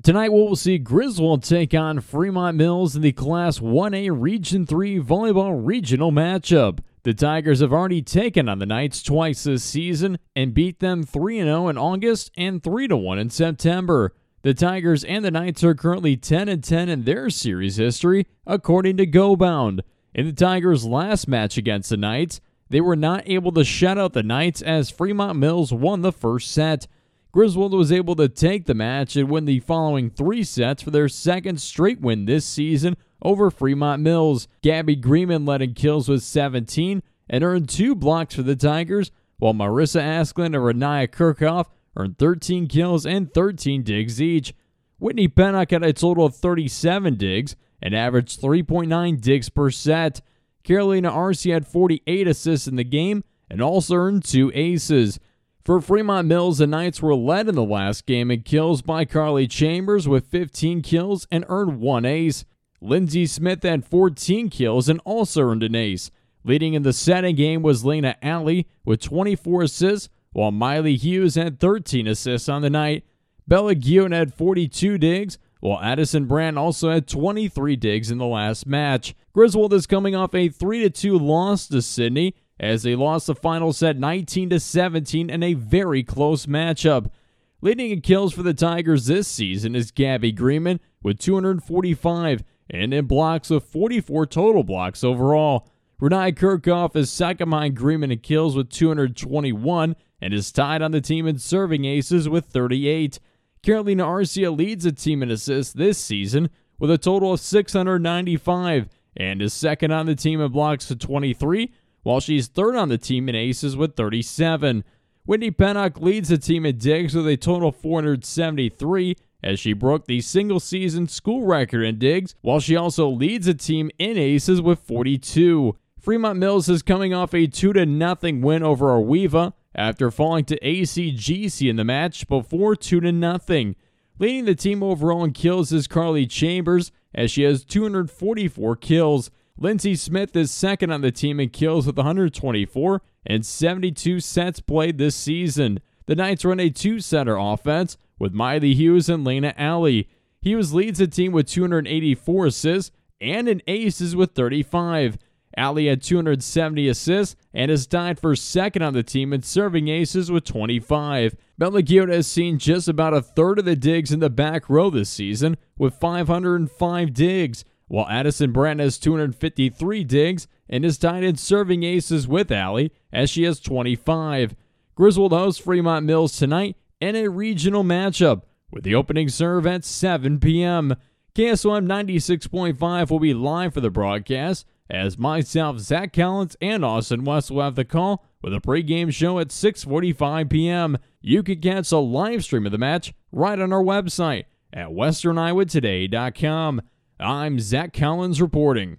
Tonight we'll see Griswold take on Fremont Mills in the Class 1A Region 3 Volleyball Regional matchup. The Tigers have already taken on the Knights twice this season and beat them 3-0 in August and 3-1 in September. The Tigers and the Knights are currently 10-10 in their series history, according to GoBound. In the Tigers' last match against the Knights, they were not able to shut out the Knights as Fremont Mills won the first set. Griswold was able to take the match and win the following 3 sets for their second straight win this season over Fremont Mills. Gabby Greenman led in kills with 17 and earned 2 blocks for the Tigers, while Marissa Asklund and Renaya Kirchhoff earned 13 kills and 13 digs each. Whitney Pennock had a total of 37 digs and averaged 3.9 digs per set. Carolina Arce had 48 assists in the game and also earned 2 aces. For Fremont Mills, the Knights were led in the last game in kills by Carly Chambers with 15 kills and earned 1 ace. Lindsey Smith had 14 kills and also earned an ace. Leading in the setting game was Lena Alley with 24 assists, while Miley Hughes had 13 assists on the night. Bella Guillon had 42 digs, while Addison Brand also had 23 digs in the last match. Griswold is coming off a 3-2 loss to Sydney, as they lost the final set 19-17 in a very close matchup. Leading in kills for the Tigers this season is Gabby Greenman with 245, and in blocks with 44 total blocks overall. Renaya Kirchhoff is second behind Greenman in kills with 221 and is tied on the team in serving aces with 38. Carolina Arcia leads the team in assists this season with a total of 695 and is second on the team in blocks with 23, while she's third on the team in aces with 37. Whitney Pennock leads the team in digs with a total of 473 as she broke the single-season school record in digs, while she also leads the team in aces with 42. Fremont Mills is coming off a 2-0 win over Arweva after falling to ACGC in the match before 2-0. Leading the team overall in kills is Carly Chambers as she has 244 kills. Lindsey Smith is second on the team in kills with 124 and 72 sets played this season. The Knights run a 2-setter offense with Miley Hughes and Lena Alley. Hughes leads the team with 284 assists and an aces with 35. Alley had 270 assists and is tied for second on the team in serving aces with 25. Bella Guillon has seen just about a third of the digs in the back row this season with 505 digs, while Addison Brand has 253 digs and is tied in serving aces with Alley as she has 25. Griswold hosts Fremont Mills tonight in a regional matchup with the opening serve at 7 p.m. KSOM 96.5 will be live for the broadcast as myself, Zach Collins, and Austin West will have the call with a pregame show at 6:45 p.m. You can catch a live stream of the match right on our website at westerniowatoday.com. I'm Zach Collins reporting.